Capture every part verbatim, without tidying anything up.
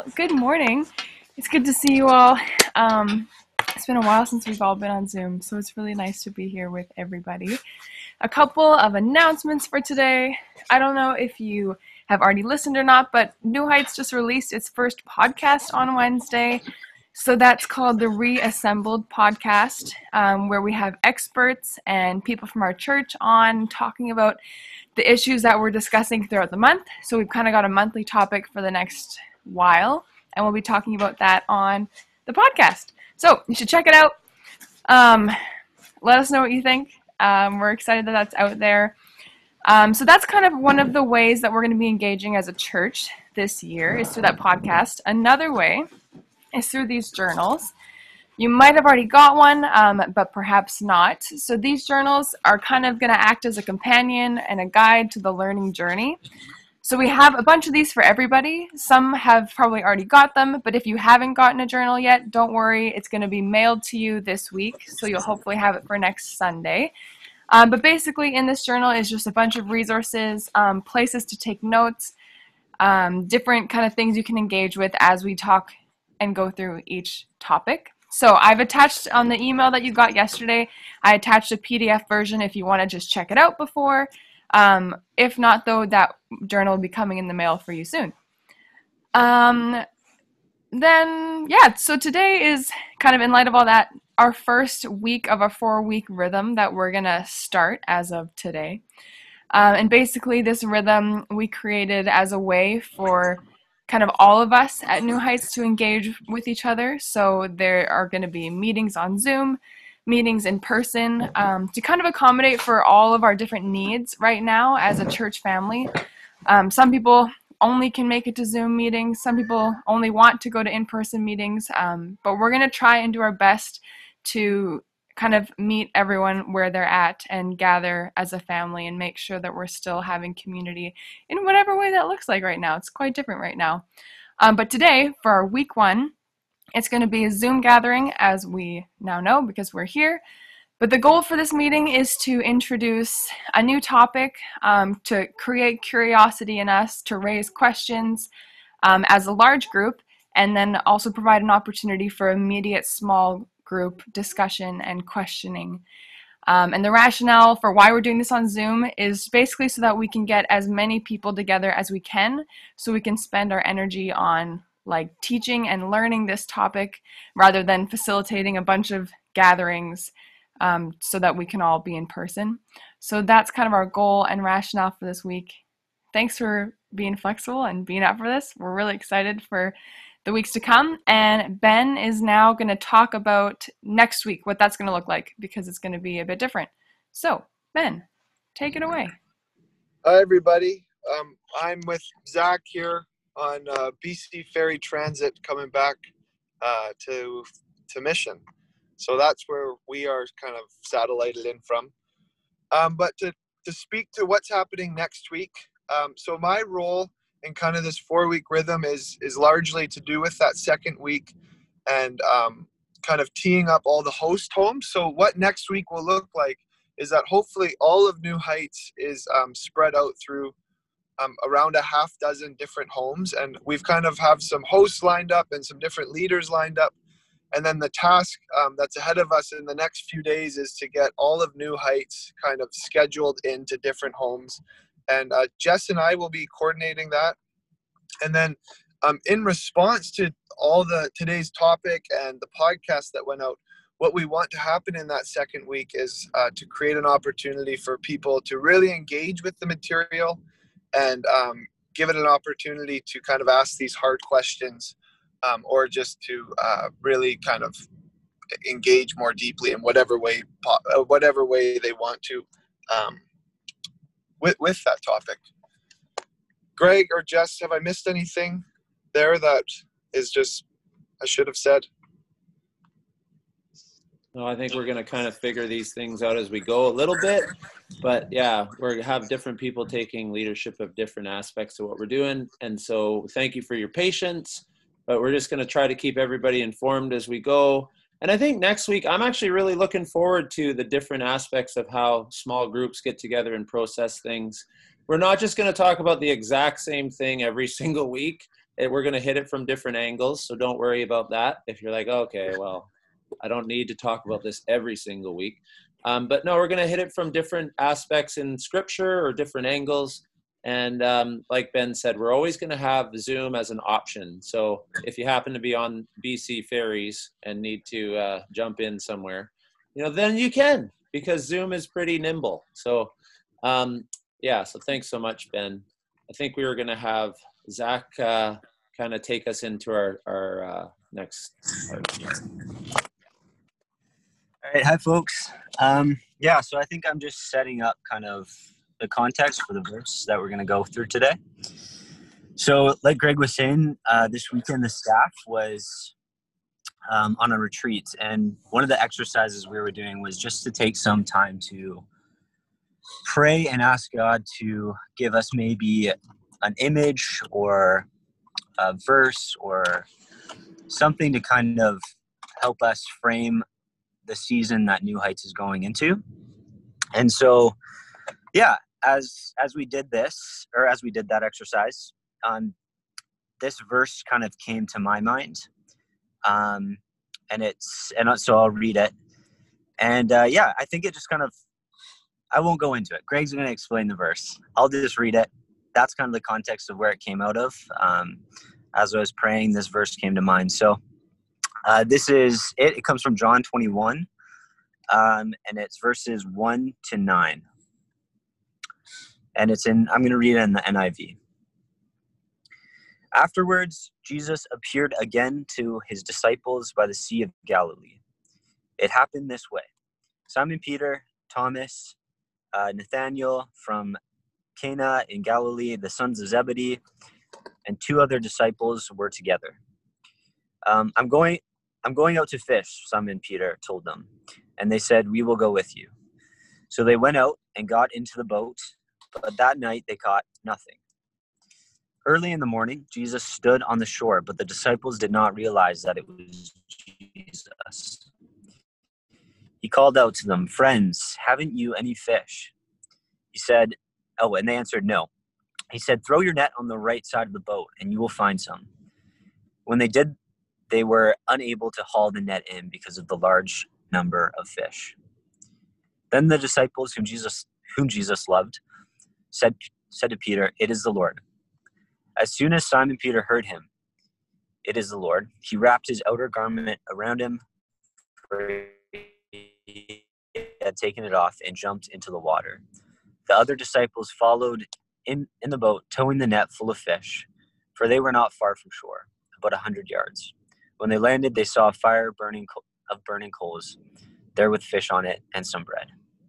Good morning. It's good to see you all. Um, it's been a while since we've all been on Zoom, so it's really nice to be here with everybody. A couple of announcements for today. I don't know if you have already listened or not, but New Heights just released its first podcast on Wednesday. So that's called the Reassembled Podcast, um, where we have experts and people from our church on talking about the issues that we're discussing throughout the month. So we've kind of got a monthly topic for the next while, and we'll be talking about that on the podcast. So you should check it out. Um, let us know what you think. Um, we're excited that that's out there. Um, so that's kind of one of the ways that we're going to be engaging as a church this year is through that podcast. Another way is through these journals. You might have already got one, um, but perhaps not. So these journals are kind of going to act as a companion and a guide to the learning journey. So we have a bunch of these for everybody. Some have probably already got them, but if you haven't gotten a journal yet, don't worry. It's going to be mailed to you this week, so you'll hopefully have it for next Sunday. Um, but basically in this journal is just a bunch of resources, um, places to take notes, um, different kind of things you can engage with as we talk and go through each topic. So I've attached on the email that you got yesterday, I attached a P D F version if you want to just check it out before. Um, if not, though, that journal will be coming in the mail for you soon. Um, then, yeah, so today is kind of in light of all that, our first week of a four-week rhythm that we're going to start as of today. Um, and basically this rhythm we created as a way for kind of all of us at New Heights to engage with each other. So there are going to be meetings on Zoom, meetings in person, um, to kind of accommodate for all of our different needs right now as a church family. Um, some people only can make it to Zoom meetings. Some people only want to go to in-person meetings. Um, but we're going to try and do our best to kind of meet everyone where they're at and gather as a family and make sure that we're still having community in whatever way that looks like right now. It's quite different right now. Um, but today, for our week one, it's going to be a Zoom gathering, as we now know because we're here. But the goal for this meeting is to introduce a new topic, um, to create curiosity in us, to raise questions um, as a large group, and then also provide an opportunity for immediate small group discussion and questioning. Um, and the rationale for why we're doing this on Zoom is basically so that we can get as many people together as we can, so we can spend our energy on like teaching and learning this topic rather than facilitating a bunch of gatherings um, so that we can all be in person. So that's kind of our goal and rationale for this week. Thanks for being flexible and being up for this. We're really excited for the weeks to come. And Ben is now going to talk about next week, what that's going to look like, because it's going to be a bit different. So, Ben, take it away. Hi, everybody. Um, I'm with Zach here on uh, B C Ferry Transit coming back uh, to to Mission. So that's where we are kind of satellited in from. Um, but to, to speak to what's happening next week, um, so my role in kind of this four-week rhythm is is largely to do with that second week and um, kind of teeing up all the host homes. So what next week will look like is that hopefully all of New Heights is um, spread out through um, around a half dozen different homes. And we've kind of have some hosts lined up and some different leaders lined up. And then the task um, that's ahead of us in the next few days is to get all of New Heights kind of scheduled into different homes. And uh, Jess and I will be coordinating that. And then um, in response to all the today's topic and the podcast that went out, what we want to happen in that second week is uh, to create an opportunity for people to really engage with the material and um, give it an opportunity to kind of ask these hard questions um, or just to uh, really kind of engage more deeply in whatever way, whatever way they want to um, with, with that topic. Greg or Jess, have I missed anything there that is just I should have said? No, I think we're going to kind of figure these things out as we go a little bit. But yeah, we're going to have different people taking leadership of different aspects of what we're doing. And so thank you for your patience. But we're just going to try to keep everybody informed as we go. And I think next week, I'm actually really looking forward to the different aspects of how small groups get together and process things. We're not just going to talk about the exact same thing every single week. it, we're going to hit it from different angles. So don't worry about that. If you're like, okay, well, I don't need to talk about this every single week. Um, but no, we're going to hit it from different aspects in scripture or different angles. And um, like Ben said, we're always going to have Zoom as an option. So if you happen to be on B C Ferries and need to uh, jump in somewhere, you know, then you can, because Zoom is pretty nimble. So um, yeah, so thanks so much, Ben. I think we were going to have Zach uh, kind of take us into our, our uh, next part. All right, hi folks. Um, yeah, so I think I'm just setting up kind of the context for the verse that we're going to go through today. So like Greg was saying, uh, this weekend the staff was um, on a retreat, and one of the exercises we were doing was just to take some time to pray and ask God to give us maybe an image or a verse or something to kind of help us frame the season that New Heights is going into. And so, yeah, as as we did this, or as we did that exercise, um, this verse kind of came to my mind. Um, and it's, and so I'll read it. And uh, yeah, I think it just kind of, I won't go into it. Greg's going to explain the verse. I'll just read it. That's kind of the context of where it came out of. Um, as I was praying, this verse came to mind. So uh, this is, it, it comes from John twenty-one. Um, and it's verses one to nine. And it's in, I'm going to read it in the N I V. Afterwards, Jesus appeared again to his disciples by the Sea of Galilee. It happened this way. Simon Peter, Thomas, uh, Nathanael from Cana in Galilee, the sons of Zebedee, and two other disciples were together. Um, I'm going, I'm going out to fish, Simon Peter told them. And they said, we will go with you. So they went out and got into the boat, but that night they caught nothing. Early in the morning, Jesus stood on the shore, but the disciples did not realize that it was Jesus. He called out to them, friends, haven't you any fish? He said, oh, and they answered, no. He said, throw your net on the right side of the boat, and you will find some. When they did, they were unable to haul the net in because of the large number of fish. Then the disciples whom Jesus whom Jesus loved said, said to Peter, it is the Lord. As soon as Simon Peter heard him, it is the Lord, he wrapped his outer garment around him, for he had taken it off, and jumped into the water. The other disciples followed in, in the boat, towing the net full of fish, for they were not far from shore, about a hundred yards. When they landed, they saw a fire burning of burning coals there with fish on it and some bread.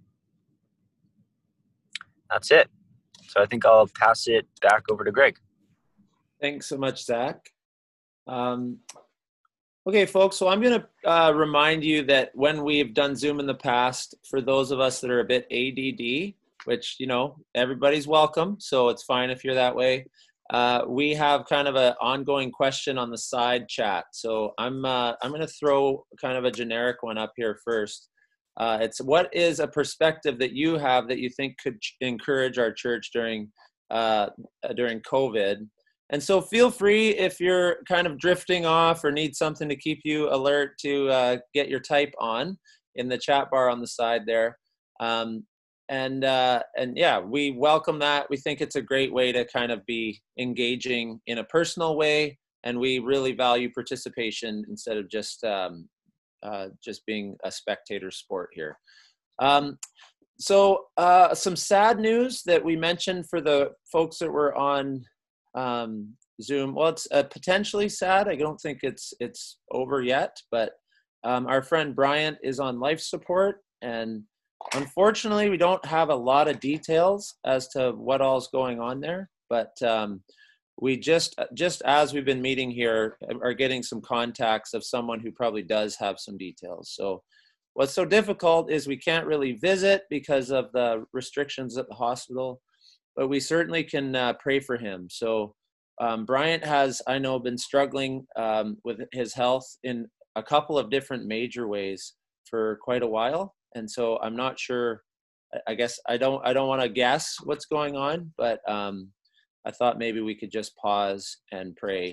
That's it. So I think I'll pass it back over to Greg. Thanks so much, Zach. Um, okay, folks, so I'm going to uh, remind you that when we've done Zoom in the past, for those of us that are a bit A D D, which, you know, everybody's welcome, so it's fine if you're that way, uh, we have kind of an ongoing question on the side chat. So I'm, uh, I'm going to throw kind of a generic one up here first. Uh, it's, what is a perspective that you have that you think could ch- encourage our church during uh, during COVID? And so feel free, if you're kind of drifting off or need something to keep you alert, to uh, get your type on in the chat bar on the side there. Um, and uh, and yeah, we welcome that. We think it's a great way to kind of be engaging in a personal way, and we really value participation instead of just um, uh, just being a spectator sport here. Um, so uh, some sad news that we mentioned for the folks that were on um, Zoom. Well, it's uh, potentially sad. I don't think it's it's over yet, but um, our friend Bryant is on life support, and unfortunately, we don't have a lot of details as to what all's going on there. But um, we just just as we've been meeting here, are getting some contacts of someone who probably does have some details. So what's so difficult is we can't really visit because of the restrictions at the hospital, but we certainly can uh, pray for him. So um, Bryant has, I know, been struggling um, with his health in a couple of different major ways for quite a while. And so I'm not sure, I guess I don't, I don't want to guess what's going on, but um, I thought maybe we could just pause and pray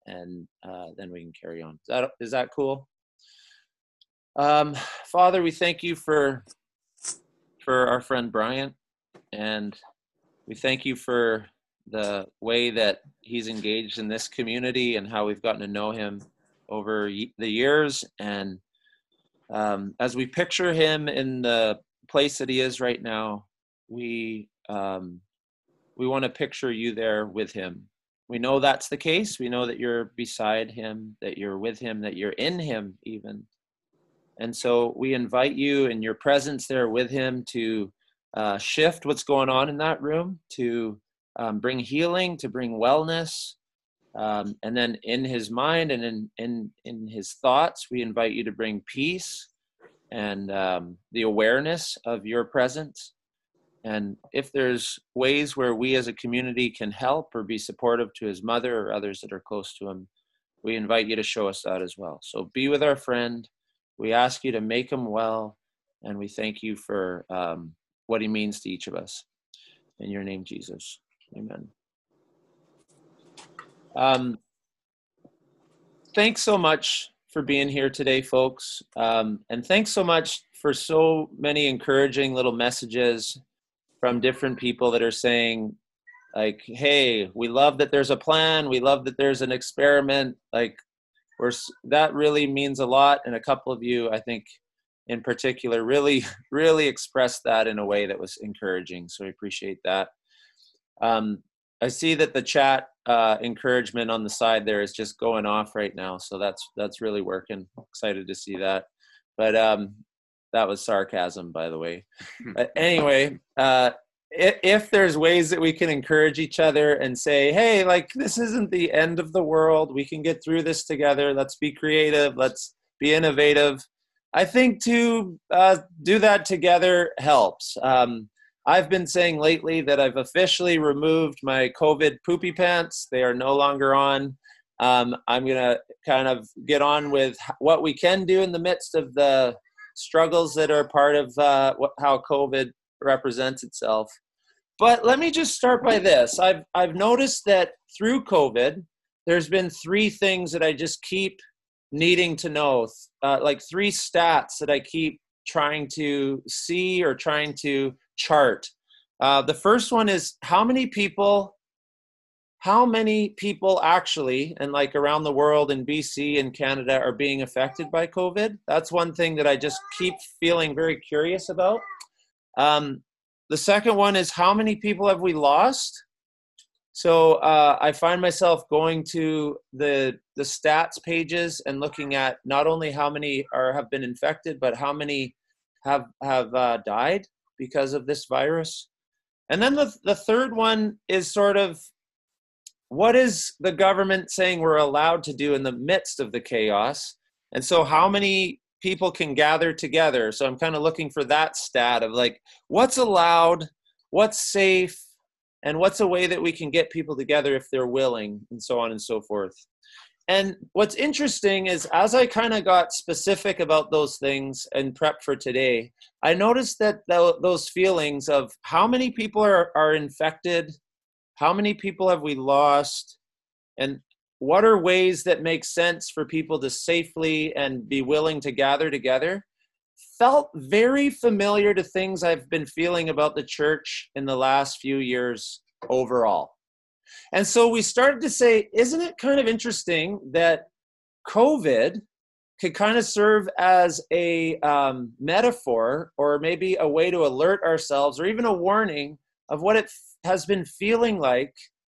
and uh, then we can carry on. Is that, is that cool? Um, Father, we thank you for, for our friend Brian, and we thank you for the way that he's engaged in this community and how we've gotten to know him over the years. And um, as we picture him in the place that he is right now, we um, we want to picture you there with him. We know that's the case. We know that you're beside him, that you're with him, that you're in him even. And so we invite you in your presence there with him to uh, shift what's going on in that room, to um, bring healing, to bring wellness. Um, and then in his mind and in, in, in his thoughts, we invite you to bring peace and um, the awareness of your presence. And if there's ways where we as a community can help or be supportive to his mother or others that are close to him, we invite you to show us that as well. So be with our friend. We ask you to make him well, and we thank you for um, what he means to each of us. In your name, Jesus. Amen. Um, thanks so much for being here today, folks. Um, and thanks so much for so many encouraging little messages from different people that are saying, like, hey, we love that there's a plan. We love that there's an experiment. Like, we're, that really means a lot. And a couple of you, I think, in particular, really, really expressed that in a way that was encouraging. So I appreciate that. Um, I see that the chat uh, encouragement on the side there is just going off right now. So that's that's really working. Excited to see that. But um, that was sarcasm, by the way. But anyway, uh, if, if there's ways that we can encourage each other and say, hey, like, this isn't the end of the world. We can get through this together. Let's be creative. Let's be innovative. I think to uh, do that together helps. Um, I've been saying lately that I've officially removed my COVID poopy pants. They are no longer on. Um, I'm going to kind of get on with what we can do in the midst of the struggles that are part of uh, what, how COVID represents itself. But let me just start by this. I've, I've noticed that through COVID, there's been three things that I just keep needing to know, uh, like three stats that I keep trying to see or trying to chart. Uh, the first one is how many people, how many people actually, and like around the world in B C and Canada, are being affected by COVID. That's one thing that I just keep feeling very curious about. Um, the second one is how many people have we lost? So uh, I find myself going to the the stats pages and looking at not only how many are have been infected, but how many have have uh, died because of this virus. And then the the third one is sort of, what is the government saying we're allowed to do in the midst of the chaos? And so how many people can gather together? So I'm kind of looking for that stat of like, what's allowed, what's safe, and what's a way that we can get people together if they're willing, and so on and so forth. And what's interesting is as I kind of got specific about those things and prep for today, I noticed that th- those feelings of how many people are, are infected, how many people have we lost, and what are ways that make sense for people to safely and be willing to gather together, felt very familiar to things I've been feeling about the church in the last few years overall. And so we started to say, isn't it kind of interesting that COVID could kind of serve as a um, metaphor or maybe a way to alert ourselves or even a warning of what it f- has been feeling like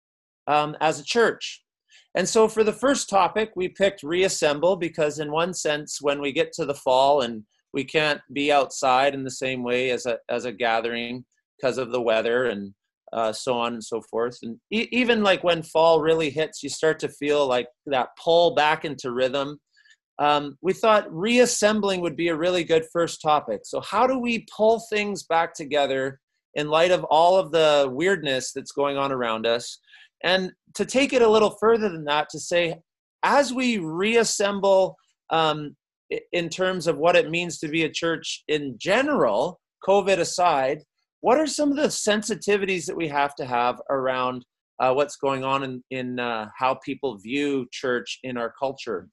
um, as a church. And so for the first topic, we picked reassemble because in one sense, when we get to the fall and we can't be outside in the same way as a as a gathering because of the weather and uh, so on and so forth. And e- even like when fall really hits, you start to feel like that pull back into rhythm. Um, we thought reassembling would be a really good first topic. So how do we pull things back together in light of all of the weirdness that's going on around us? And to take it a little further than that, to say, as we reassemble um, in terms of what it means to be a church in general, COVID aside, what are some of the sensitivities that we have to have around uh, what's going on in, in uh, how people view church in our culture.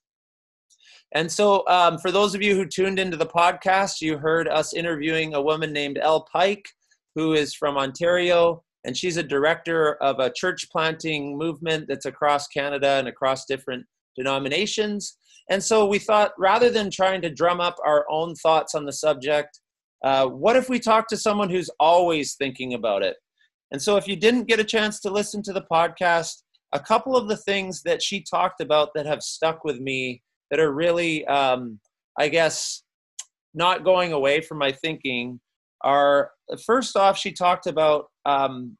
And so um, for those of you who tuned into the podcast, you heard us interviewing a woman named Elle Pike, who is from Ontario, and she's a director of a church planting movement that's across Canada and across different denominations. And so we thought, rather than trying to drum up our own thoughts on the subject, uh, what if we talk to someone who's always thinking about it? And so if you didn't get a chance to listen to the podcast, a couple of the things that she talked about that have stuck with me that are really, um, I guess, not going away from my thinking are, first off, she talked about um,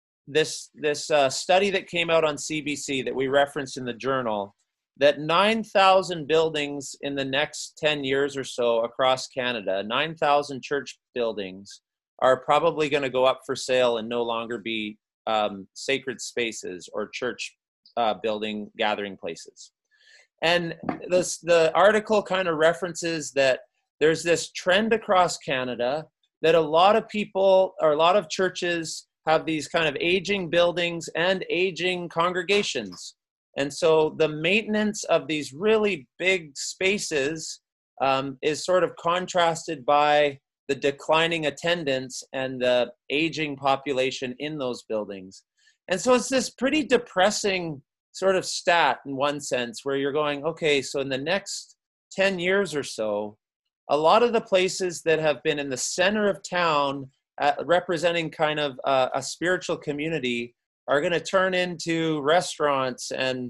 this, this uh, study that came out on C B C that we referenced in the journal, that nine thousand buildings in the next ten years or so across Canada, nine thousand church buildings, are probably going to go up for sale and no longer be um, sacred spaces or church uh, building gathering places. And this, the article kind of references that there's this trend across Canada that a lot of people or a lot of churches have these kind of aging buildings and aging congregations. And so the maintenance of these really big spaces um, is sort of contrasted by the declining attendance and the aging population in those buildings. And so it's this pretty depressing sort of stat in one sense, where you're going, okay, so in the next ten years or so, a lot of the places that have been in the center of town uh, representing kind of uh, a spiritual community are going to turn into restaurants and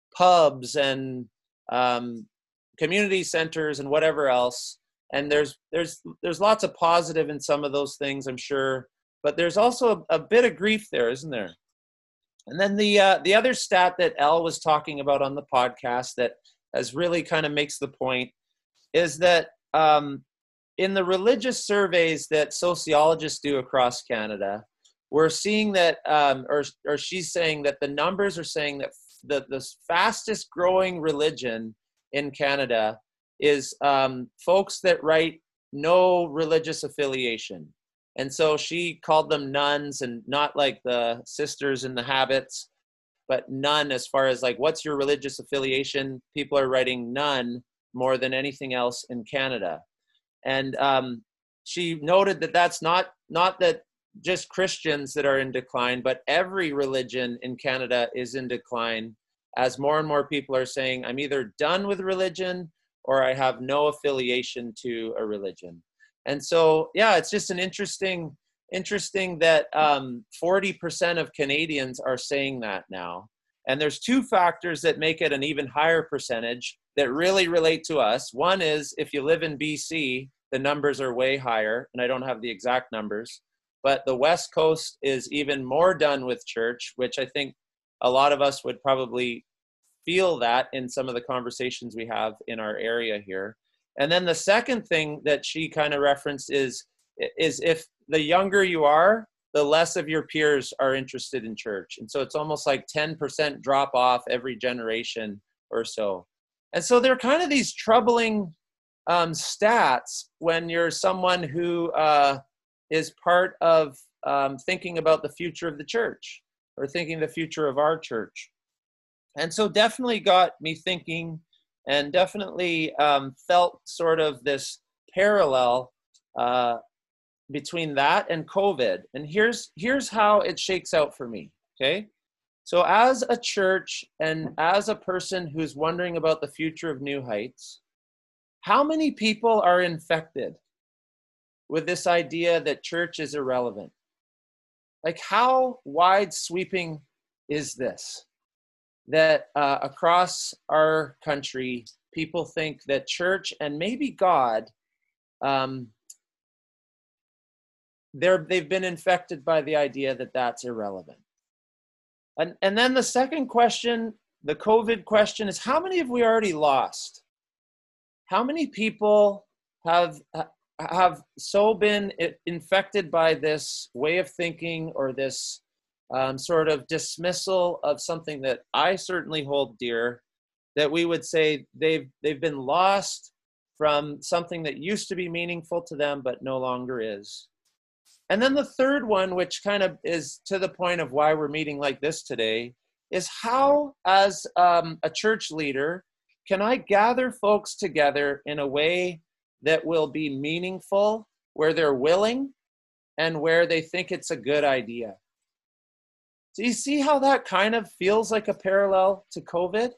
pubs and um, community centers and whatever else. And there's there's there's lots of positive in some of those things, I'm sure, but there's also a, a bit of grief there, isn't there? And then the uh, the other stat that Elle was talking about on the podcast that has really kind of makes the point is that um, in the religious surveys that sociologists do across Canada, we're seeing that, um, or or she's saying that the numbers are saying that the the fastest growing religion in Canada is um, folks that write no religious affiliation. And so she called them nuns, and not like the sisters in the habits, but none as far as like, what's your religious affiliation? People are writing none more than anything else in Canada. And um, she noted that that's not, not that just Christians that are in decline, but every religion in Canada is in decline, as more and more people are saying, I'm either done with religion or I have no affiliation to a religion. And so, yeah, it's just an interesting, interesting that um, forty percent of Canadians are saying that now. And there's two factors that make it an even higher percentage that really relate to us. One is if you live in B C, the numbers are way higher, and I don't have the exact numbers, but the West Coast is even more done with church, which I think a lot of us would probably feel that in some of the conversations we have in our area here. And then the second thing that she kind of referenced is, is if the younger you are, the less of your peers are interested in church. And so it's almost like ten percent drop off every generation or so. And so they're kind of these troubling um, stats when you're someone who uh, is part of um, thinking about the future of the church or thinking the future of our church. And so definitely got me thinking, and definitely um, felt sort of this parallel uh, between that and COVID. And here's, here's how it shakes out for me, okay? So as a church and as a person who's wondering about the future of New Heights, how many people are infected with this idea that church is irrelevant? Like, how wide sweeping is this? That uh, across our country, people think that church and maybe God, um, they're, they've been infected by the idea that that's irrelevant. And, and then the second question, the COVID question, is how many have we already lost? How many people have, have so been infected by this way of thinking or this Um, sort of dismissal of something that I certainly hold dear, that we would say they've they've been lost from something that used to be meaningful to them but no longer is. And then the third one, which kind of is to the point of why we're meeting like this today, is how, as um, a church leader, can I gather folks together in a way that will be meaningful, where they're willing, and where they think it's a good idea? So you see how that kind of feels like a parallel to COVID?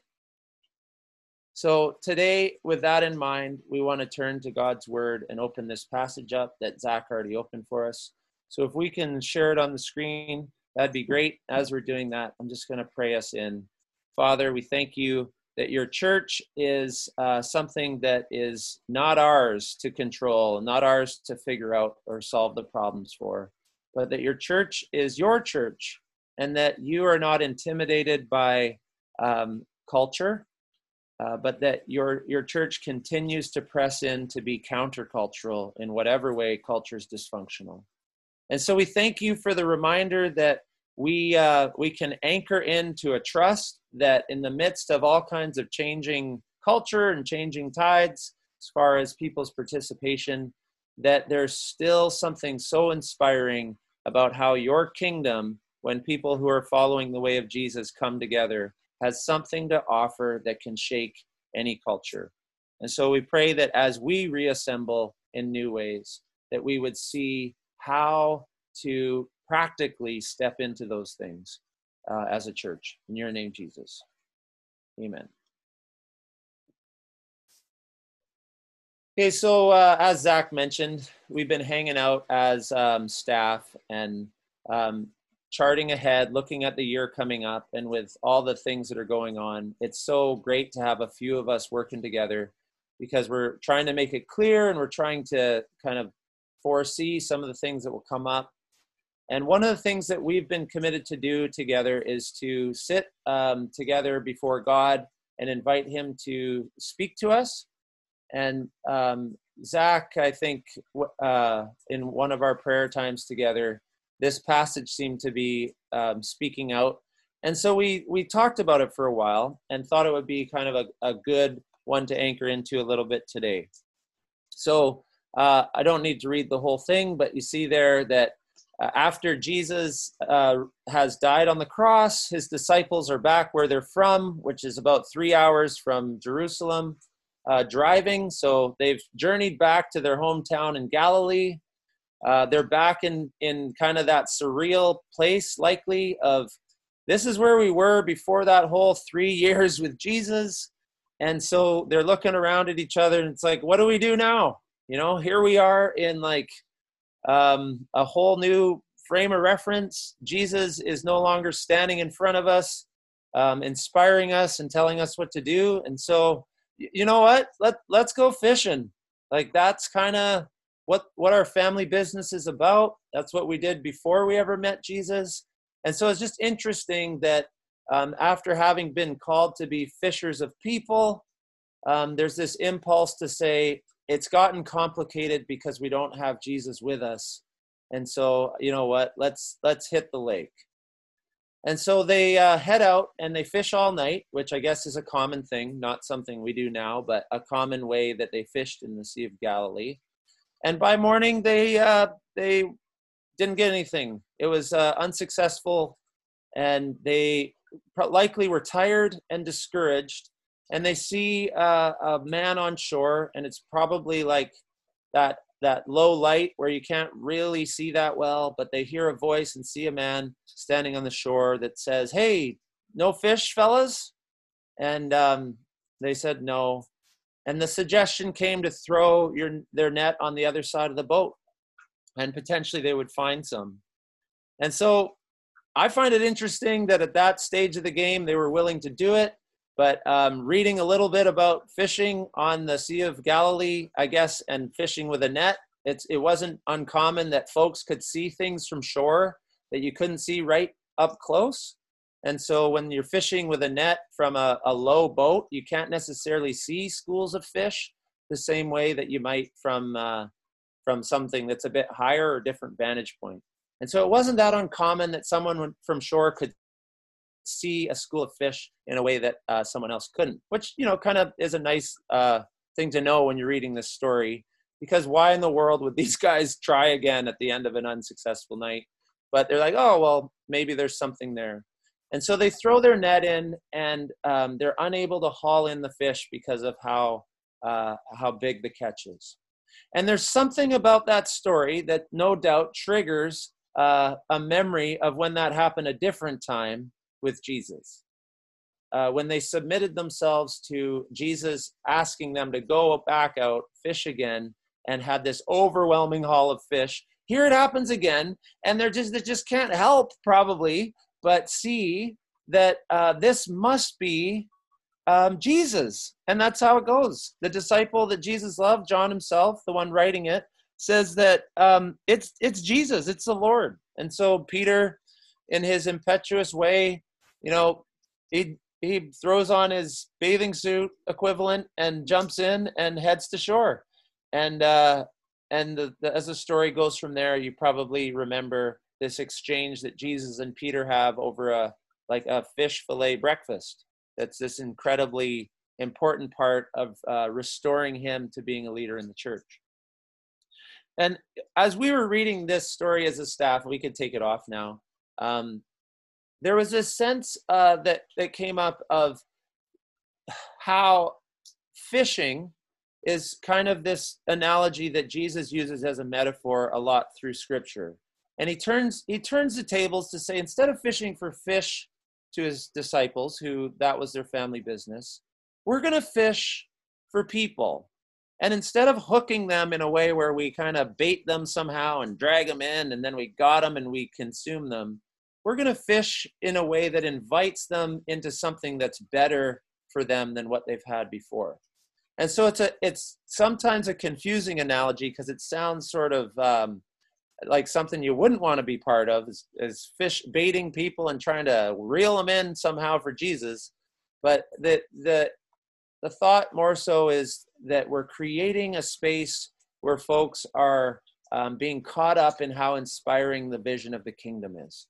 So today, with that in mind, we want to turn to God's word and open this passage up that Zach already opened for us. So if we can share it on the screen, that'd be great. As we're doing that, I'm just going to pray us in. Father, we thank you that your church is uh, something that is not ours to control, not ours to figure out or solve the problems for, but that your church is your church, and that you are not intimidated by um, culture, uh, but that your your church continues to press in to be countercultural in whatever way culture is dysfunctional. And so we thank you for the reminder that we uh, we can anchor into a trust that in the midst of all kinds of changing culture and changing tides, as far as people's participation, that there's still something so inspiring about how your kingdom, when people who are following the way of Jesus come together, has something to offer that can shake any culture. And so we pray that as we reassemble in new ways, that we would see how to practically step into those things uh, as a church. In your name, Jesus. Amen. Okay, so uh, as Zach mentioned, we've been hanging out as um, staff and um, charting ahead, looking at the year coming up, and with all the things that are going on, it's so great to have a few of us working together, because we're trying to make it clear and we're trying to kind of foresee some of the things that will come up. And one of the things that we've been committed to do together is to sit um, together before God and invite him to speak to us. And um, Zach, I think uh, in one of our prayer times together, this passage seemed to be um, speaking out. And so we we talked about it for a while and thought it would be kind of a, a good one to anchor into a little bit today. So uh, I don't need to read the whole thing, but you see there that uh, after Jesus uh, has died on the cross, his disciples are back where they're from, which is about three hours from Jerusalem, uh, driving. So they've journeyed back to their hometown in Galilee. Uh, they're back in, in kind of that surreal place, likely, of this is where we were before that whole three years with Jesus. And so they're looking around at each other, and it's like, what do we do now? You know, here we are in like um, a whole new frame of reference. Jesus is no longer standing in front of us, um, inspiring us and telling us what to do. And so, you know what? Let, let's go fishing. Like, that's kind of what, what our family business is about. That's what we did before we ever met Jesus. And so it's just interesting that um, after having been called to be fishers of people, um, there's this impulse to say it's gotten complicated because we don't have Jesus with us. And so, you know what, let's, let's hit the lake. And so they uh, head out and they fish all night, which I guess is a common thing, not something we do now, but a common way that they fished in the Sea of Galilee. And by morning, they uh, they didn't get anything. It was uh, unsuccessful, and they likely were tired and discouraged. And they see uh, a man on shore, and it's probably like that that low light where you can't really see that well, but they hear a voice and see a man standing on the shore that says, "Hey, no fish, fellas?" And um, they said no. And the suggestion came to throw your, their net on the other side of the boat, and potentially they would find some. And so I find it interesting that at that stage of the game, they were willing to do it. But um, reading a little bit about fishing on the Sea of Galilee, I guess, and fishing with a net, it's, it wasn't uncommon that folks could see things from shore that you couldn't see right up close. And so when you're fishing with a net from a, a low boat, you can't necessarily see schools of fish the same way that you might from uh, from something that's a bit higher or different vantage point. And so it wasn't that uncommon that someone from shore could see a school of fish in a way that uh, someone else couldn't, which, you know, kind of is a nice uh, thing to know when you're reading this story, because why in the world would these guys try again at the end of an unsuccessful night? But they're like, oh, well, maybe there's something there. And so they throw their net in, and um, they're unable to haul in the fish because of how uh, how big the catch is. And there's something about that story that no doubt triggers uh, a memory of when that happened a different time with Jesus. Uh, when they submitted themselves to Jesus asking them to go back out, fish again, and had this overwhelming haul of fish. Here it happens again, and they're just, they just can't help probably but see that uh, this must be um, Jesus. And that's how it goes. The disciple that Jesus loved, John himself, the one writing it, says that um, it's it's Jesus, it's the Lord. And so Peter, in his impetuous way, you know, he he throws on his bathing suit equivalent and jumps in and heads to shore. And uh, and the, the, as the story goes from there, you probably remember this exchange that Jesus and Peter have over a like a fish fillet breakfast. That's this incredibly important part of uh, restoring him to being a leader in the church. And as we were reading this story as a staff, we could take it off now. Um, there was a sense uh, that, that came up of how fishing is kind of this analogy that Jesus uses as a metaphor a lot through Scripture. And he turns he turns the tables to say, instead of fishing for fish to his disciples, who that was their family business, we're going to fish for people. And instead of hooking them in a way where we kind of bait them somehow and drag them in, and then we got them and we consume them, we're going to fish in a way that invites them into something that's better for them than what they've had before. And so it's a it's sometimes a confusing analogy because it sounds sort of um, like something you wouldn't want to be part of, is, is fish baiting people and trying to reel them in somehow for Jesus. But the the the thought more so is that we're creating a space where folks are um, being caught up in how inspiring the vision of the kingdom is.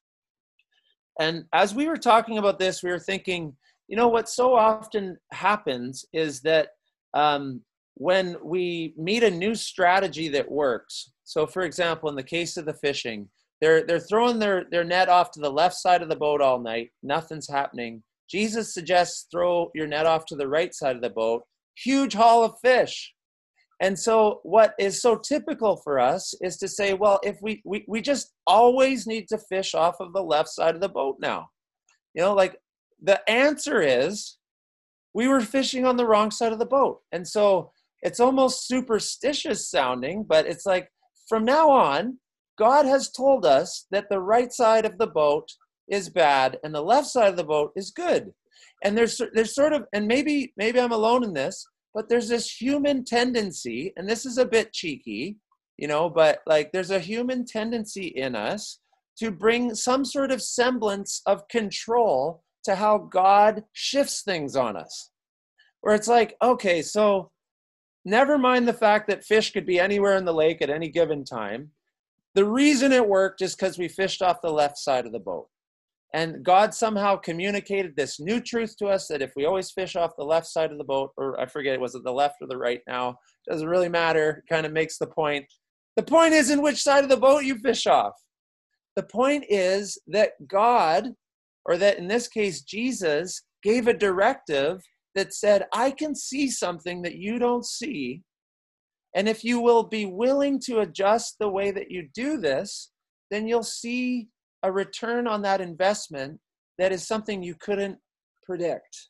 And as we were talking about this, we were thinking, you know, what so often happens is that um, when we meet a new strategy that works. So for example, in the case of the fishing, they're they're throwing their, their net off to the left side of the boat all night. Nothing's happening. Jesus suggests throw your net off to the right side of the boat. Huge haul of fish. And so what is so typical for us is to say, well, if we, we, we just always need to fish off of the left side of the boat now. You know, like the answer is we were fishing on the wrong side of the boat. And so it's almost superstitious sounding, but it's like from now on, God has told us that the right side of the boat is bad and the left side of the boat is good. And there's there's sort of, and maybe maybe I'm alone in this, but there's this human tendency, and this is a bit cheeky, you know, but like there's a human tendency in us to bring some sort of semblance of control to how God shifts things on us. Where it's like, okay, so never mind the fact that fish could be anywhere in the lake at any given time. The reason it worked is because we fished off the left side of the boat. And God somehow communicated this new truth to us that if we always fish off the left side of the boat, or I forget, was it the left or the right now? Doesn't really matter. Kind of makes the point. The point isn't which side of the boat you fish off. The point is that God, or that in this case, Jesus, gave a directive that said, I can see something that you don't see. And if you will be willing to adjust the way that you do this, then you'll see a return on that investment that is something you couldn't predict.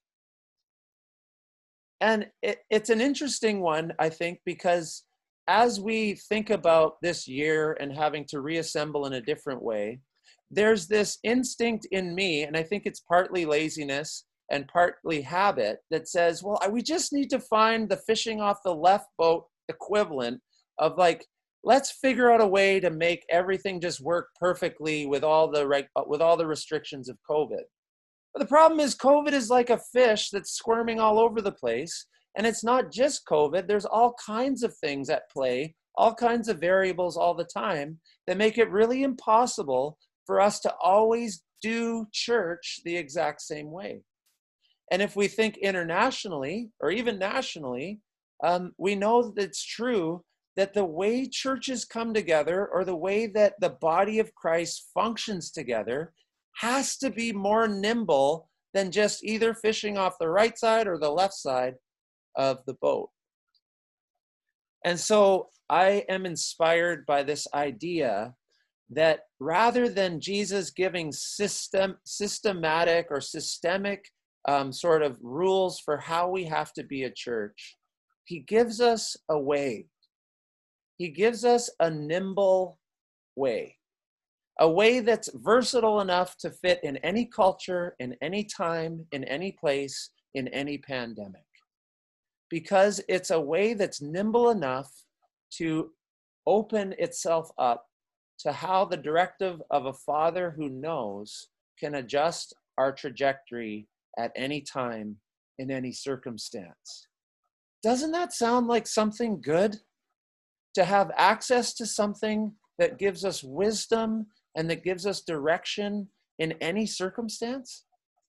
And it, it's an interesting one, I think, because as we think about this year and having to reassemble in a different way, there's this instinct in me, and I think it's partly laziness and partly habit, that says, well, we just need to find the fishing off the left boat equivalent of like, let's figure out a way to make everything just work perfectly with all the reg- with all the restrictions of COVID. But the problem is COVID is like a fish that's squirming all over the place. And it's not just COVID. There's all kinds of things at play, all kinds of variables all the time that make it really impossible for us to always do church the exact same way. And if we think internationally or even nationally, um, we know that it's true that the way churches come together, or the way that the body of Christ functions together, has to be more nimble than just either fishing off the right side or the left side of the boat. And so I am inspired by this idea that rather than Jesus giving system, systematic or systemic um, sort of rules for how we have to be a church, he gives us a way. He gives us a nimble way, a way that's versatile enough to fit in any culture, in any time, in any place, in any pandemic. Because it's a way that's nimble enough to open itself up to how the directive of a Father who knows can adjust our trajectory at any time, in any circumstance. Doesn't that sound like something good? To have access to something that gives us wisdom and that gives us direction in any circumstance?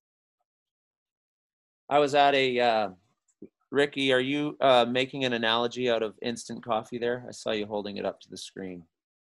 I was at a, uh, Ricky, are you uh, making an analogy out of instant coffee there? I saw you holding it up to the screen.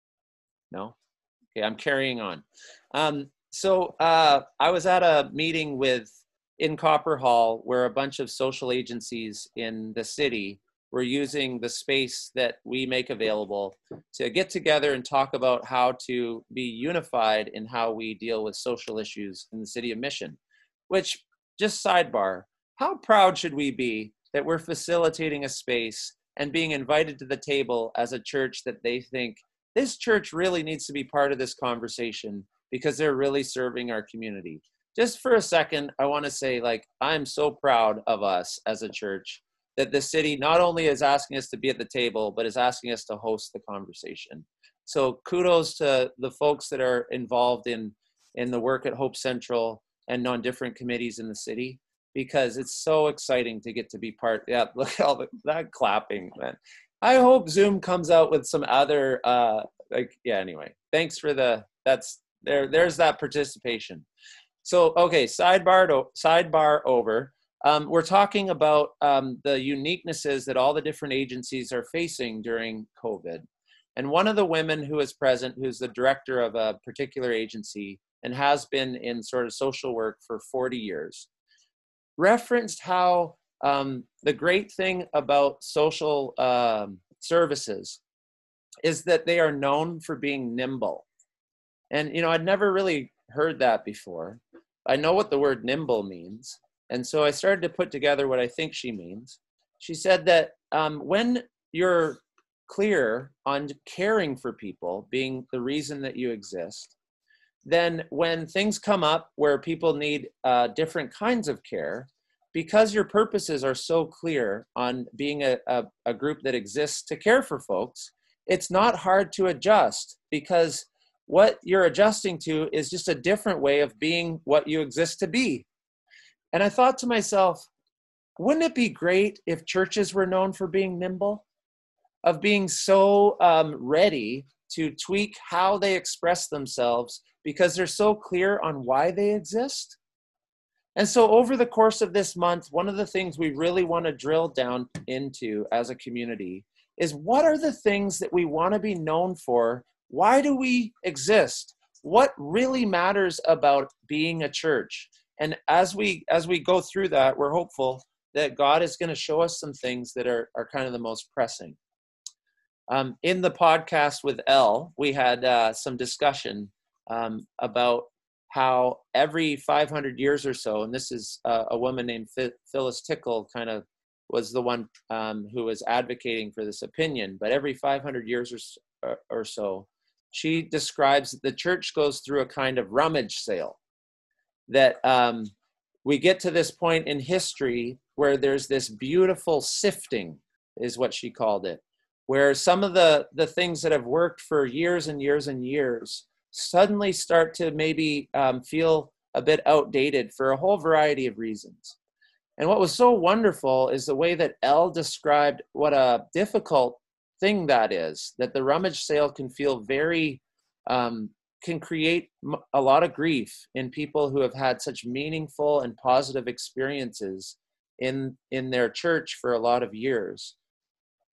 No? Okay, I'm carrying on. Um, so uh, I was at a meeting with, in Copper Hall, where a bunch of social agencies in the city were using the space that we make available to get together and talk about how to be unified in how we deal with social issues in the city of Mission. Which, just sidebar, how proud should we be that we're facilitating a space and being invited to the table as a church that they think this church really needs to be part of this conversation because they're really serving our community. Just for a second, I want to say, like, I'm so proud of us as a church that the city not only is asking us to be at the table, but is asking us to host the conversation. So kudos to the folks that are involved in, in the work at Hope Central and on different committees in the city, because it's so exciting to get to be part. Yeah, look at all the, that clapping, man. I hope Zoom comes out with some other, uh, like, yeah, anyway, thanks for the, that's, there. there's that participation. So, okay, sidebar, to, sidebar over. Um, we're talking about um, the uniquenesses that all the different agencies are facing during COVID. And one of the women who is present, who's the director of a particular agency and has been in sort of social work for forty years, referenced how um, the great thing about social um, services is that they are known for being nimble. And, you know, I'd never really heard that before. I know what the word nimble means. And so I started to put together what I think she means. She said that um, when you're clear on caring for people being the reason that you exist, then when things come up where people need uh, different kinds of care, because your purposes are so clear on being a, a, a group that exists to care for folks, it's not hard to adjust, because what you're adjusting to is just a different way of being what you exist to be. And I thought to myself, wouldn't it be great if churches were known for being nimble, of being so um, ready to tweak how they express themselves because they're so clear on why they exist? And so over the course of this month, one of the things we really want to drill down into as a community is, what are the things that we want to be known for? Why do we exist? What really matters about being a church? And as we as we go through that, we're hopeful that God is going to show us some things that are, are kind of the most pressing. Um, in the podcast with Elle, we had uh, some discussion um, about how every five hundred years or so, and this is uh, a woman named Phyllis Tickle kind of was the one um, who was advocating for this opinion, but every five hundred years or, or so, she describes that the church goes through a kind of rummage sale. That um, we get to this point in history where there's this beautiful sifting, is what she called it, where some of the, the things that have worked for years and years and years suddenly start to maybe um, feel a bit outdated for a whole variety of reasons. And what was so wonderful is the way that Elle described what a difficult thing that is, that the rummage sale can feel very, um, can create a lot of grief in people who have had such meaningful and positive experiences in, in their church for a lot of years.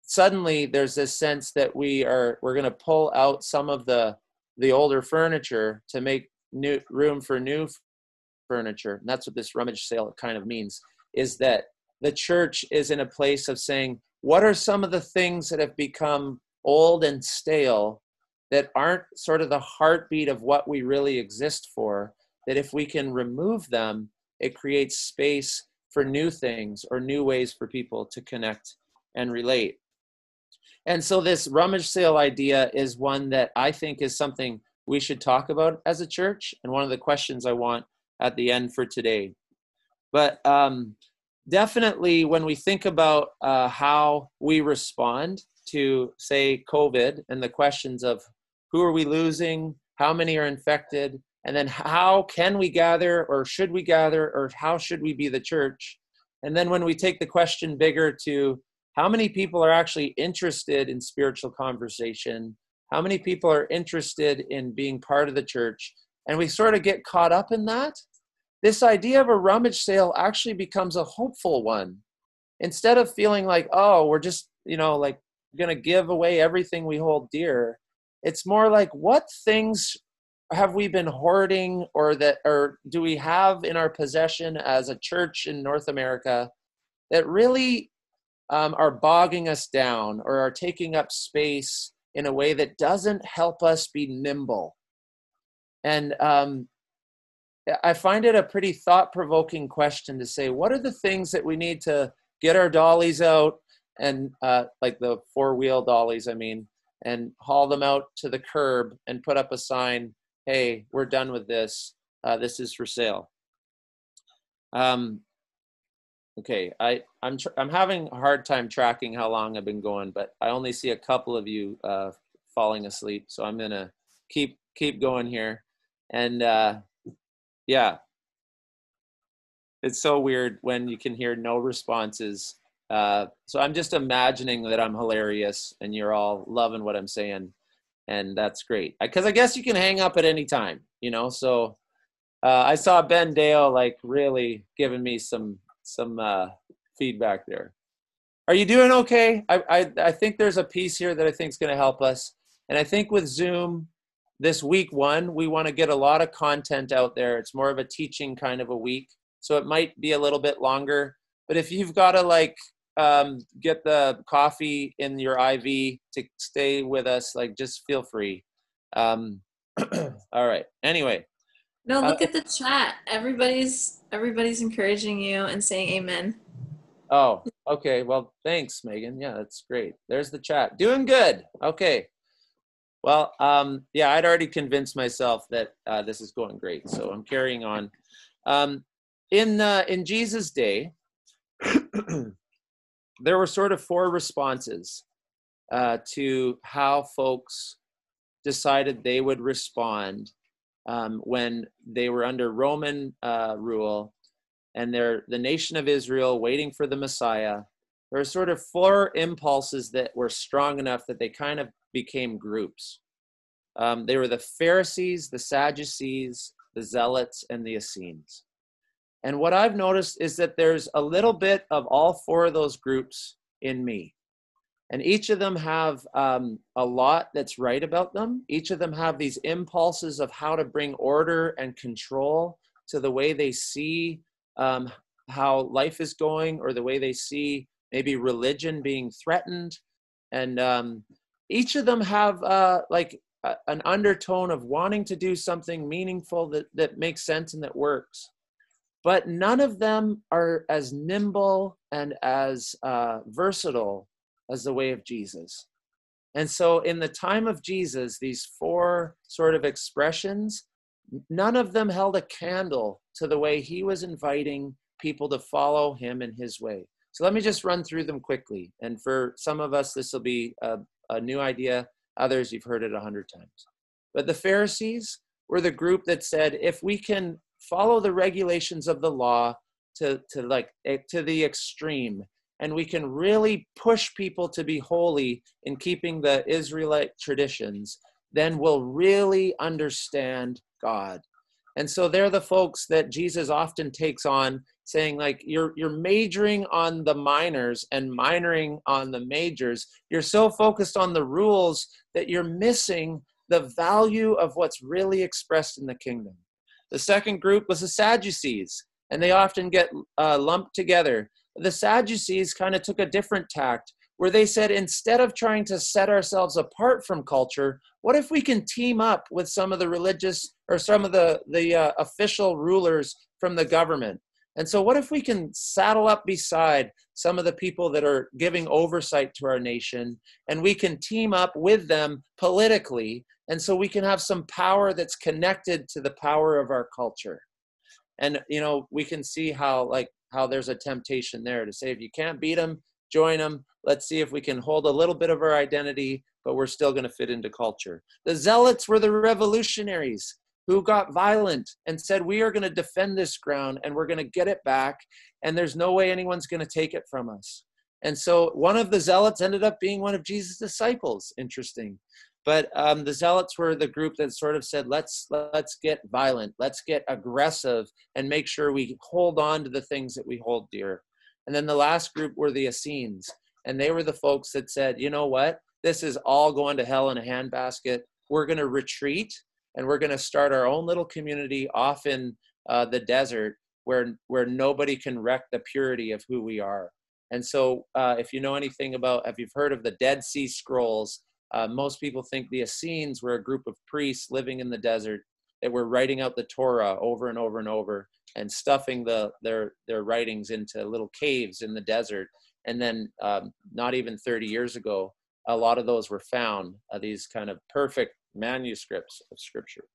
suddenly there's this sense that we are we're going to pull out some of the the older furniture to make new room for new furniture. And that's what this rummage sale kind of means, is that the church is in a place of saying, what are some of the things that have become old and stale that aren't sort of the heartbeat of what we really exist for, that if we can remove them, it creates space for new things or new ways for people to connect and relate. And so this rummage sale idea is one that I think is something we should talk about as a church, and one of the questions I want at the end for today. But um, definitely when we think about uh, how we respond to, say, COVID, and the questions of who are we losing, how many are infected, and then how can we gather, or should we gather, or how should we be the church? And then when we take the question bigger to how many people are actually interested in spiritual conversation, how many people are interested in being part of the church, and we sort of get caught up in that, this idea of a rummage sale actually becomes a hopeful one. Instead of feeling like, oh, we're just, you know, like going to give away everything we hold dear, it's more like, what things have we been hoarding, or that, or do we have in our possession as a church in North America that really um, are bogging us down or are taking up space in a way that doesn't help us be nimble? And um, I find it a pretty thought-provoking question to say, what are the things that we need to get our dollies out, and uh, like the four-wheel dollies, I mean, and haul them out to the curb and put up a sign, hey, we're done with this. Uh, this is for sale. Um, okay, I, I'm, tr- I'm having a hard time tracking how long I've been going, but I only see a couple of you uh, falling asleep. So I'm gonna keep, keep going here. And uh, yeah, it's so weird when you can hear no responses. Uh, so I'm just imagining that I'm hilarious and you're all loving what I'm saying. And that's great, because I guess you can hang up at any time, you know. So uh, I saw Ben Dale like really giving me some some uh, feedback there. Are you doing okay? I, I I think there's a piece here that I think is going to help us. And I think with Zoom, this week one, we want to get a lot of content out there. It's more of a teaching kind of a week, so it might be a little bit longer. But if you've got to like um, get the coffee in your I V to stay with us, like just feel free. Um, all right. Anyway. No, look uh, at the chat. Everybody's everybody's encouraging you and saying amen. Oh, okay. Well, thanks, Megan. Yeah, that's great. There's the chat. Doing good. Okay. Well, um, yeah, I'd already convinced myself that uh, this is going great, so I'm carrying on. Um, in uh, in Jesus' day, there were sort of four responses uh, to how folks decided they would respond um, when they were under Roman uh, rule, and they're the nation of Israel waiting for the Messiah. There were sort of four impulses that were strong enough that they kind of became groups. Um, they were the Pharisees, the Sadducees, the Zealots, and the Essenes. And what I've noticed is that there's a little bit of all four of those groups in me. And each of them have um, a lot that's right about them. Each of them have these impulses of how to bring order and control to the way they see um, how life is going, or the way they see maybe religion being threatened. And um, each of them have uh, like a, an undertone of wanting to do something meaningful that, that makes sense and that works. But none of them are as nimble and as uh, versatile as the way of Jesus. And so in the time of Jesus, these four sort of expressions, none of them held a candle to the way he was inviting people to follow him in his way. So let me just run through them quickly. And for some of us, this will be a, a new idea. Others, you've heard it a hundred times. But the Pharisees were the group that said, if we can follow the regulations of the law to, to like to the extreme, and we can really push people to be holy in keeping the Israelite traditions, then we'll really understand God. And so they're the folks that Jesus often takes on saying like you're you're majoring on the minors and minoring on the majors. You're so focused on the rules that you're missing the value of what's really expressed in the kingdom. The second group was the Sadducees, and they often get uh, lumped together. The Sadducees kind of took a different tact, where they said, instead of trying to set ourselves apart from culture, what if we can team up with some of the religious or some of the, the uh, official rulers from the government? And so what if we can saddle up beside some of the people that are giving oversight to our nation, and we can team up with them politically, and so we can have some power that's connected to the power of our culture. And, you know, we can see how, like, how there's a temptation there to say, if you can't beat them, join them. Let's see if we can hold a little bit of our identity, but we're still going to fit into culture. The Zealots were the revolutionaries who got violent and said, we are going to defend this ground and we're going to get it back. And there's no way anyone's going to take it from us. And so one of the Zealots ended up being one of Jesus' disciples. Interesting. But um, the Zealots were the group that sort of said, let's let's get violent, let's get aggressive, and make sure we hold on to the things that we hold dear. And then the last group were the Essenes, and they were the folks that said, you know what, this is all going to hell in a handbasket. We're going to retreat, and we're going to start our own little community off in uh, the desert where where nobody can wreck the purity of who we are. And so uh, if you know anything about, if you've heard of the Dead Sea Scrolls, Uh, most people think the Essenes were a group of priests living in the desert that were writing out the Torah over and over and over and stuffing the, their, their writings into little caves in the desert. And then um, not even thirty years ago, a lot of those were found, uh, these kind of perfect manuscripts of scripture.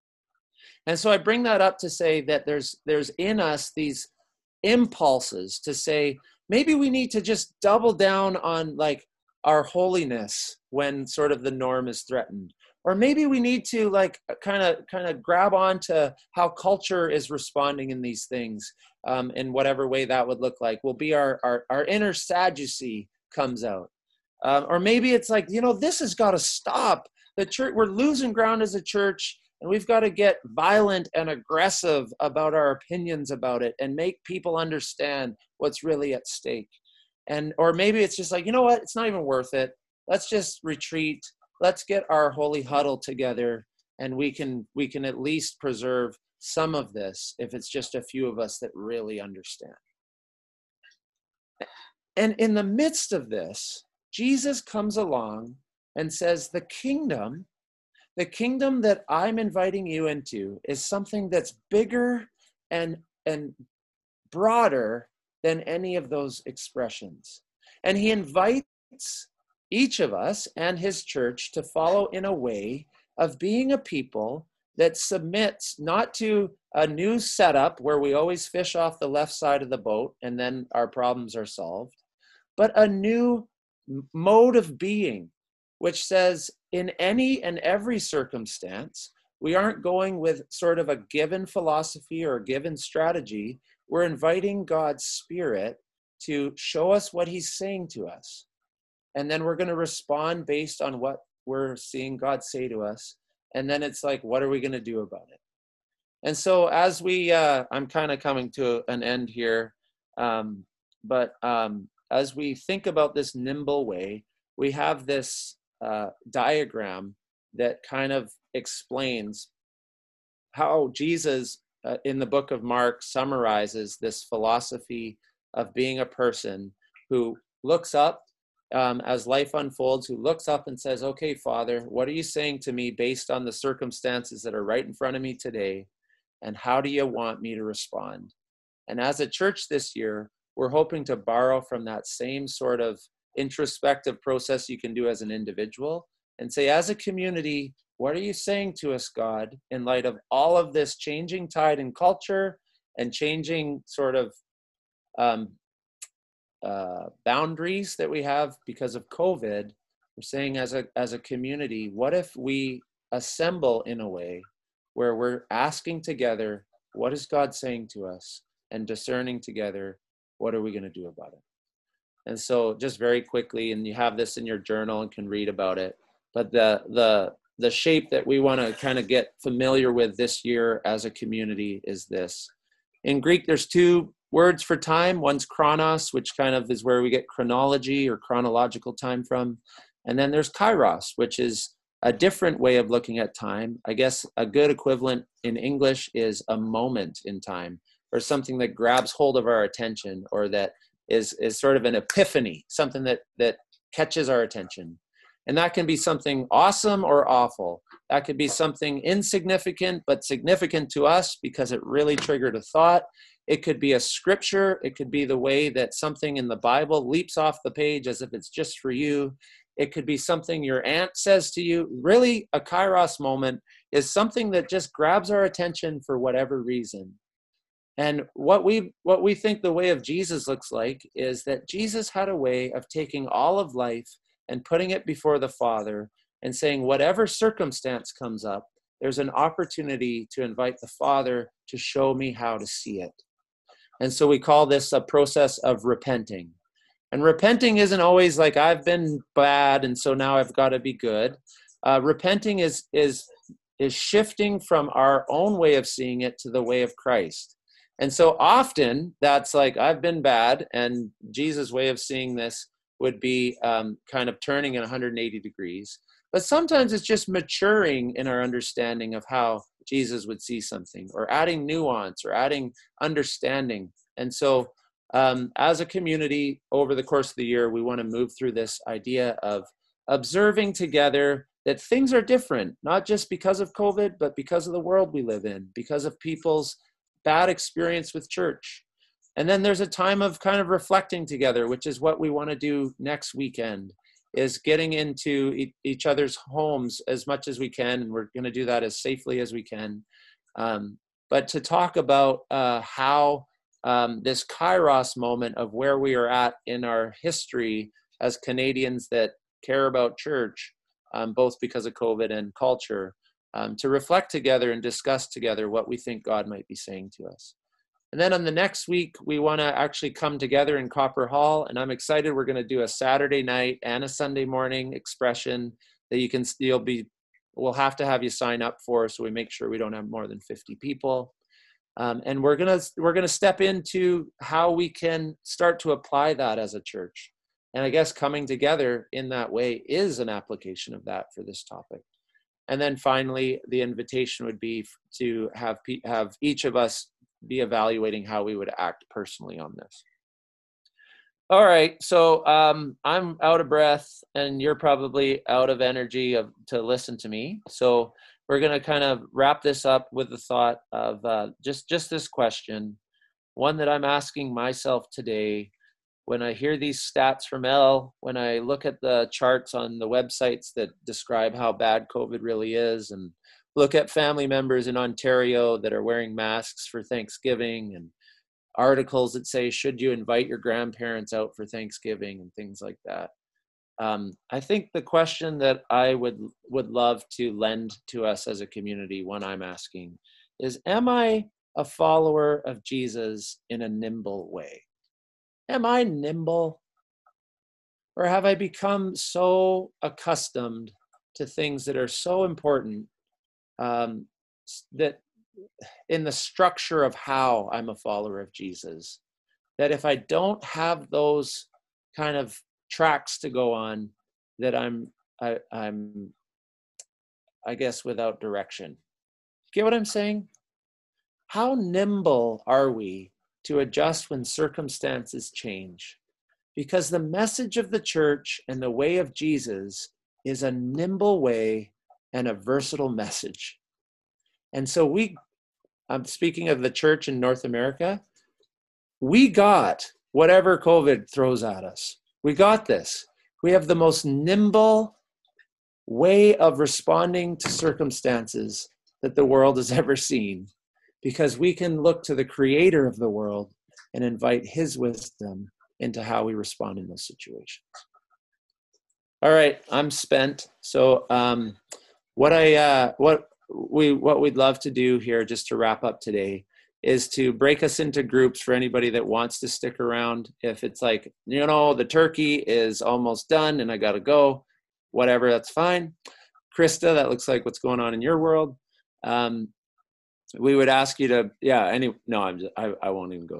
And so I bring that up to say that there's, there's in us these impulses to say, maybe we need to just double down on like our holiness when sort of the norm is threatened. Or maybe we need to like kind of kind of grab on to how culture is responding in these things, um, in whatever way that would look like. Will be our, our, our inner Sadducee comes out. Um, or maybe it's like, you know, this has got to stop. The church, we're losing ground as a church, and we've got to get violent and aggressive about our opinions about it and make people understand what's really at stake. And, or maybe it's just like, you know what, it's not even worth it. Let's just retreat. Let's get our holy huddle together, and we can, we can at least preserve some of this if it's just a few of us that really understand. And in the midst of this, Jesus comes along and says, the kingdom, the kingdom that I'm inviting you into is something that's bigger and, and broader than any of those expressions. And he invites each of us and his church to follow in a way of being a people that submits not to a new setup where we always fish off the left side of the boat and then our problems are solved, but a new mode of being, which says in any and every circumstance, we aren't going with sort of a given philosophy or a given strategy. We're inviting God's Spirit to show us what he's saying to us. And then we're going to respond based on what we're seeing God say to us. And then it's like, what are we going to do about it? And so as we, uh, I'm kind of coming to an end here, um, but um, as we think about this nimble way, we have this uh, diagram that kind of explains how Jesus uh, in the book of Mark summarizes this philosophy of being a person who looks up um, as life unfolds, who looks up and says, okay, Father, what are you saying to me based on the circumstances that are right in front of me today? And how do you want me to respond? And as a church this year, we're hoping to borrow from that same sort of introspective process you can do as an individual and say, as a community, what are you saying to us, God, in light of all of this changing tide in culture and changing sort of um, uh, boundaries that we have because of COVID? We're saying as a, as a community, what if we assemble in a way where we're asking together, what is God saying to us? And discerning together, what are we going to do about it? And so just very quickly, and you have this in your journal and can read about it, but the the the shape that we want to kind of get familiar with this year as a community is this. In Greek, there's two words for time. One's chronos, which kind of is where we get chronology or chronological time from. And then there's kairos, which is a different way of looking at time. I guess a good equivalent in English is a moment in time, or something that grabs hold of our attention, or that is, is sort of an epiphany, something that, that catches our attention. And that can be something awesome or awful. That could be something insignificant, but significant to us because it really triggered a thought. It could be a scripture. It could be the way that something in the Bible leaps off the page as if it's just for you. It could be something your aunt says to you. Really, a kairos moment is something that just grabs our attention for whatever reason. And what we what we think the way of Jesus looks like is that Jesus had a way of taking all of life and putting it before the Father and saying, whatever circumstance comes up, there's an opportunity to invite the Father to show me how to see it. And so we call this a process of repenting. And repenting isn't always like, I've been bad and so now I've got to be good. Uh, repenting is, is, is shifting from our own way of seeing it to the way of Christ. And so often that's like, I've been bad, and Jesus' way of seeing this would be um, kind of turning at one hundred eighty degrees. But sometimes it's just maturing in our understanding of how Jesus would see something, or adding nuance, or adding understanding. And so um, as a community, over the course of the year, we want to move through this idea of observing together that things are different, not just because of COVID, but because of the world we live in, because of people's bad experience with church. And then there's a time of kind of reflecting together, which is what we want to do next weekend, is getting into e- each other's homes as much as we can. And we're going to do that as safely as we can. Um, but to talk about uh, how um, this kairos moment of where we are at in our history as Canadians that care about church, um, both because of COVID and culture, um, to reflect together and discuss together what we think God might be saying to us. And then on the next week, we want to actually come together in Copper Hall. And I'm excited. We're going to do a Saturday night and a Sunday morning expression that you can still be, we'll have to have you sign up for, so we make sure we don't have more than fifty people. Um, and we're going to, we're going to step into how we can start to apply that as a church. And I guess coming together in that way is an application of that for this topic. And then finally, the invitation would be to have, have each of us be evaluating how we would act personally on this. All right, so um, I'm out of breath and you're probably out of energy of, to listen to me. So we're gonna kind of wrap this up with the thought of uh, just, just this question, one that I'm asking myself today. When I hear these stats from Elle, when I look at the charts on the websites that describe how bad COVID really is, and look at family members in Ontario that are wearing masks for Thanksgiving, and articles that say, should you invite your grandparents out for Thanksgiving, and things like that. Um, I think the question that I would would love to lend to us as a community, one I'm asking, is, am I a follower of Jesus in a nimble way? Am I nimble? Or have I become so accustomed to things that are so important um, that in the structure of how I'm a follower of Jesus, that if I don't have those kind of tracks to go on, that I'm, I, I'm, I guess, without direction. Get what I'm saying? How nimble are we to adjust when circumstances change? Because the message of the church and the way of Jesus is a nimble way and a versatile message. And so we, I'm speaking of the church in North America, we got whatever COVID throws at us. We got this. We have the most nimble way of responding to circumstances that the world has ever seen, because we can look to the creator of the world and invite his wisdom into how we respond in those situations. All right, I'm spent. So um, what I uh, what we what we'd love to do here, just to wrap up today, is to break us into groups for anybody that wants to stick around. If it's like, you know, the turkey is almost done and I got to go, whatever, that's fine. Krista, that looks like what's going on in your world. Um, we would ask you to, yeah, any, no, I'm just, I, I won't even go there.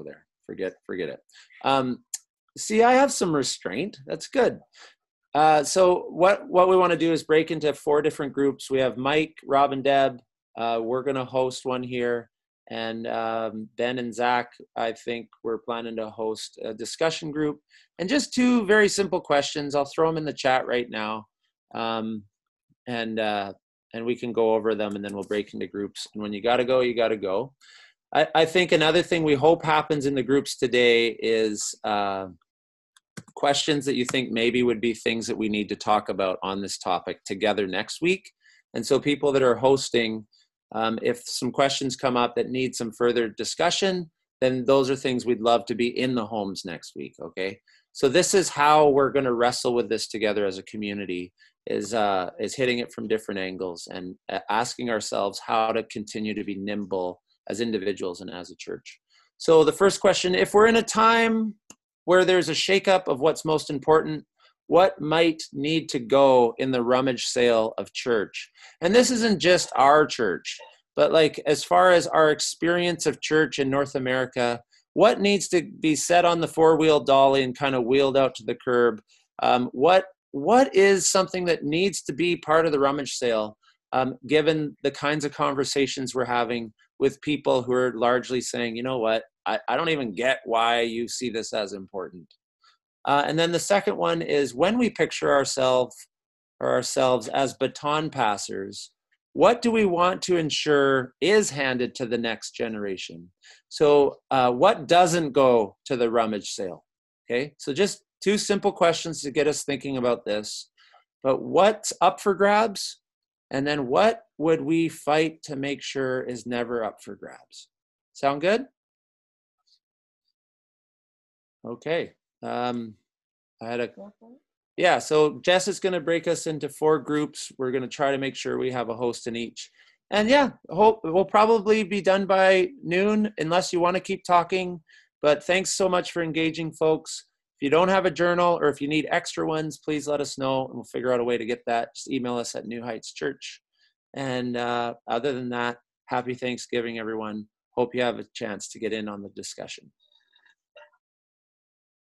forget, forget it. Um, see, I have some restraint. That's good. Uh, so what, what we want to do is break into four different groups. We have Mike, Rob, and Deb. Uh, we're going to host one here. And um, Ben and Zach, I think we're planning to host a discussion group. And just two very simple questions. I'll throw them in the chat right now. Um, and uh, and we can go over them, and then we'll break into groups. And when you got to go, you got to go. I, I think another thing we hope happens in the groups today is uh, questions that you think maybe would be things that we need to talk about on this topic together next week. And so people that are hosting, um, if some questions come up that need some further discussion, then those are things we'd love to be in the homes next week, okay? So this is how we're going to wrestle with this together as a community, is uh, is hitting it from different angles and asking ourselves how to continue to be nimble as individuals and as a church. So the first question, if we're in a time where there's a shakeup of what's most important, what might need to go in the rummage sale of church? And this isn't just our church, but like as far as our experience of church in North America, what needs to be set on the four-wheel dolly and kind of wheeled out to the curb? Um, what what is something that needs to be part of the rummage sale, um, given the kinds of conversations we're having with people who are largely saying, you know what, I, I don't even get why you see this as important. Uh, and then the second one is, when we picture ourselves or ourselves as baton passers, what do we want to ensure is handed to the next generation? So uh, what doesn't go to the rummage sale? Okay, so just two simple questions to get us thinking about this. But what's up for grabs? And then what would we fight to make sure is never up for grabs? Sound good? Okay. Um, I had a, yeah, so Jess is going to break us into four groups. We're going to try to make sure we have a host in each. And yeah, hope we'll probably be done by noon unless you want to keep talking. But thanks so much for engaging, folks. If you don't have a journal or if you need extra ones, please let us know and we'll figure out a way to get that. Just email us at New Heights Church. And uh, other than that, happy Thanksgiving, everyone. Hope you have a chance to get in on the discussion.